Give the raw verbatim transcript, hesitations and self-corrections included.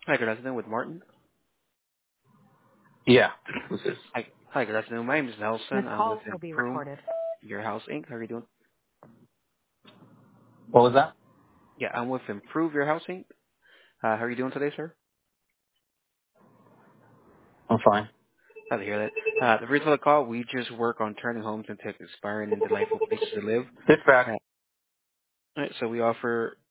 Hi, good afternoon with Martin. Yeah. Who's this? Hi, hi, good afternoon. My name is This Nelson. I'm with call will be Improve recorded. Your House Incorporated. How are you doing? What was that? Yeah, I'm with Improve Your House Incorporated. Uh, how are you doing today, sir? I'm fine. Glad to hear that. Uh, the reason for the call, we just work on turning homes into expiring and delightful places to live. Dispatch. Uh, all right, so we offer